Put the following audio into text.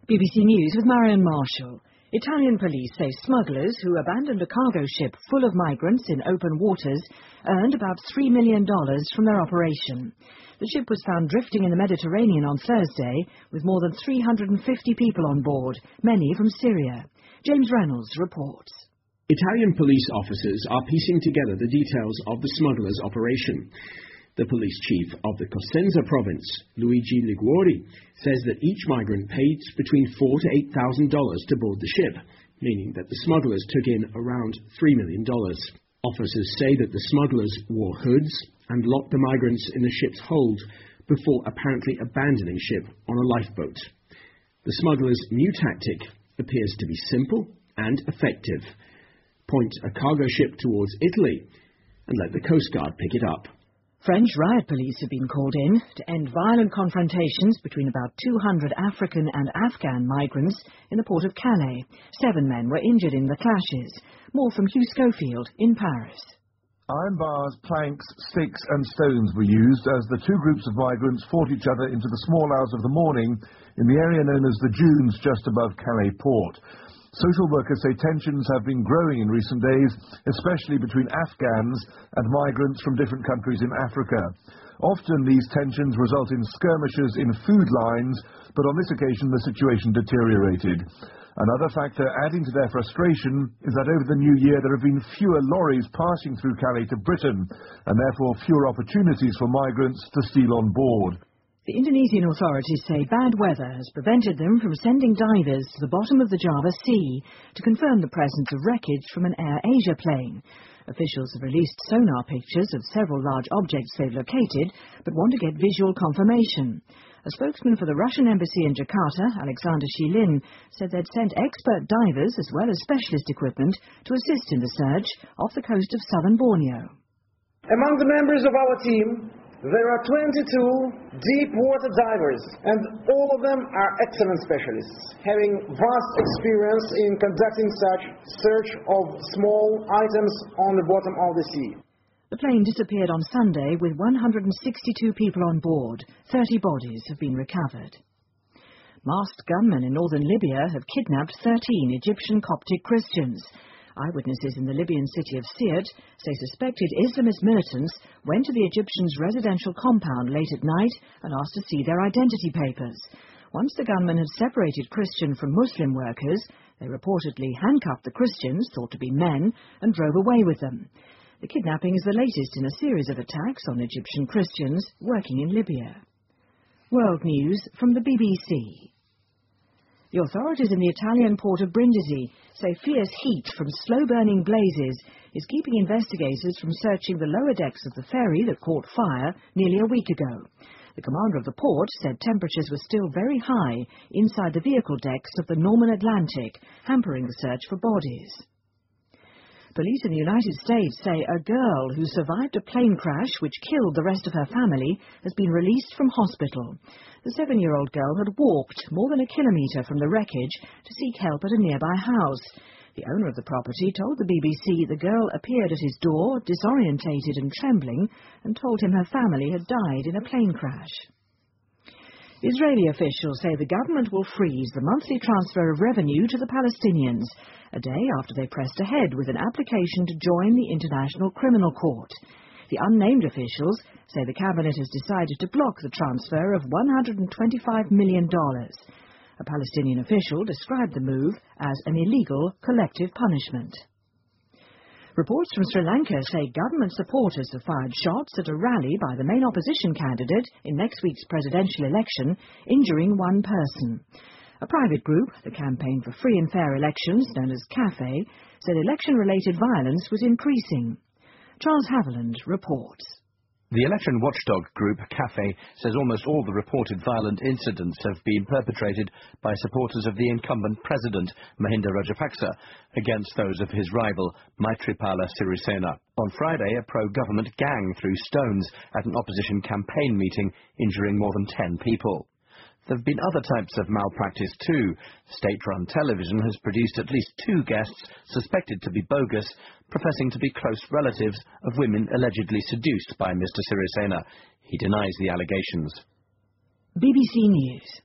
BBC News with Marion Marshall. Italian police say smugglers who abandoned a cargo ship full of migrants in open waters earned about $3 million from their operation. The ship was found drifting in the Mediterranean on Thursday with more than 350 people on board, many from Syria. James Reynolds reports. Italian police officers are piecing together the details of the smugglers' operation. The police chief of the Cosenza province, Luigi Liguori, says that each migrant paid between $4,000 to $8,000 to board the ship, meaning that the smugglers took in around $3 million. Officers say that the smugglers wore hoods and locked the migrants in the ship's hold before apparently abandoning ship on a lifeboat. The smugglers' new tactic appears to be simple and effective. Point a cargo ship towards Italy and let the Coast Guard pick it up. French riot police have been called in to end violent confrontations between about 200 African and Afghan migrants in the port of Calais. 7 men were injured in the clashes. More from Hugh Schofield in Paris. Iron bars, planks, sticks and stones were used as the two groups of migrants fought each other into the small hours of the morning in the area known as the Dunes just above Calais port. Social workers say tensions have been growing in recent days, especially between Afghans and migrants from different countries in Africa. Often these tensions result in skirmishes in food lines, but on this occasion the situation deteriorated. Another factor adding to their frustration is that over the new year there have been fewer lorries passing through Calais to Britain, and therefore fewer opportunities for migrants to steal on board. The Indonesian authorities say bad weather has prevented them from sending divers to the bottom of the Java Sea to confirm the presence of wreckage from an Air Asia plane. Officials have released sonar pictures of several large objects they've located, but want to get visual confirmation. A spokesman for the Russian embassy in Jakarta, Alexander Shilin, said they'd sent expert divers as well as specialist equipment to assist in the search off the coast of southern Borneo. Among the members of our team, there are 22 deep-water divers, and all of them are excellent specialists, having vast experience in conducting such search of small items on the bottom of the sea. The plane disappeared on Sunday with 162 people on board. 30 bodies have been recovered. Masked gunmen in northern Libya have kidnapped 13 Egyptian Coptic Christians. Eyewitnesses in the Libyan city of Sirte say suspected Islamist militants went to the Egyptians' residential compound late at night and asked to see their identity papers. Once the gunmen had separated Christian from Muslim workers, they reportedly handcuffed the Christians, thought to be men, and drove away with them. The kidnapping is the latest in a series of attacks on Egyptian Christians working in Libya. World News from the BBC. The authorities in the Italian port of Brindisi say fierce heat from slow-burning blazes is keeping investigators from searching the lower decks of the ferry that caught fire nearly a week ago. The commander of the port said temperatures were still very high inside the vehicle decks of the Norman Atlantic, hampering the search for bodies. Police in the United States say a girl who survived a plane crash which killed the rest of her family has been released from hospital. The 7-year-old girl had walked more than a kilometre from the wreckage to seek help at a nearby house. The owner of the property told the BBC the girl appeared at his door, disorientated and trembling, and told him her family had died in a plane crash. Israeli officials say the government will freeze the monthly transfer of revenue to the Palestinians, a day after they pressed ahead with an application to join the International Criminal Court. The unnamed officials say the cabinet has decided to block the transfer of $125 million. A Palestinian official described the move as an illegal collective punishment. Reports from Sri Lanka say government supporters have fired shots at a rally by the main opposition candidate in next week's presidential election, injuring one person. A private group, the Campaign for Free and Fair Elections, known as CAFE, said election-related violence was increasing. Charles Haviland reports. The election watchdog group CAFE says almost all the reported violent incidents have been perpetrated by supporters of the incumbent president, Mahinda Rajapaksa, against those of his rival, Maithripala Sirisena. On Friday, a pro-government gang threw stones at an opposition campaign meeting, injuring more than 10 people. There have been other types of malpractice too. State-run television has produced at least 2 guests suspected to be bogus, professing to be close relatives of women allegedly seduced by Mr. Sirisena. He denies the allegations. BBC News.